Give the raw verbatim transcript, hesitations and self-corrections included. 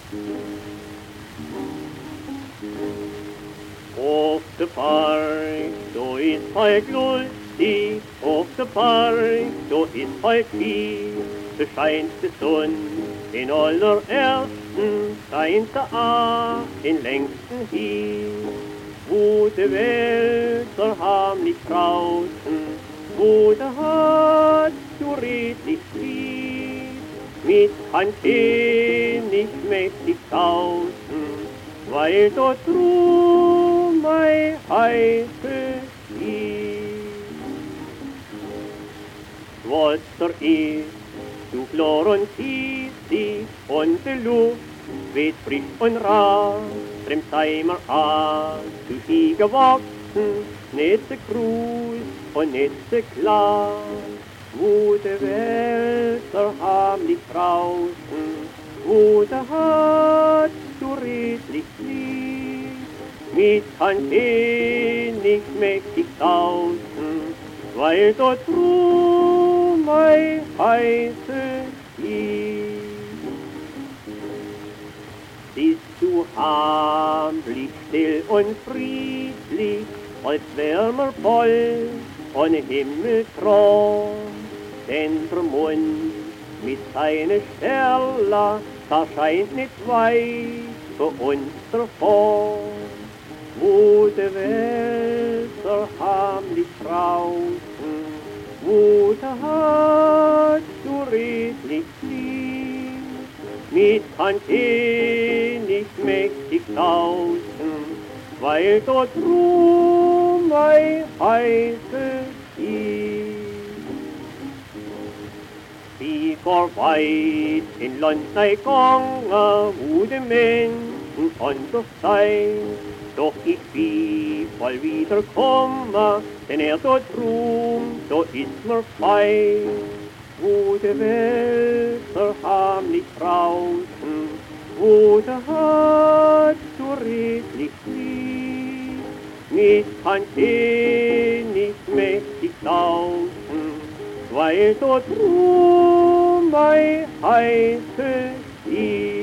Auf der Park, da ist heut lustig, auf der Park, da ist heut viel, da scheint die Sonne, den allerersten, scheint da auch den längsten hier. Wo die Wälder haben nicht draußen, wo der hat du redlich viel, mit Handchen nicht mächtig tauschen, weil dort drum mein heißes ist. Wasser ist zu klar und easy und die Luft weht frisch und rar, drum sei mir an zu Ski gewachsen, nicht so groß und nicht so klar. Wo die Wälder haben nicht draußen, wo der hat du redlich lieb, mit Handchen nicht mächtig tauschen, weil dort drum mein heißes ist. Bist du heimlich, still und friedlich, als wär mir voll von Himmeltraum, denn der Mond mit seiner Stelle, da scheint nicht weit für uns davon. Wo die Wälder haben dich draußen, wo der hat du redlich lieb, mit Handchen nicht mächtig tauschen, weil dort drum mein heißes ist. Wie vor weit in Land sei gegangen, wo die Menschen anders sein, doch ich bin voll wiederkommen, denn er dort drum, so ist mir fein. Wo die Wälder haben nicht draußen, wo der hat so redlich lieb, mit Handchen nicht mächtig tauschen, weil dort drum mein heißes ist.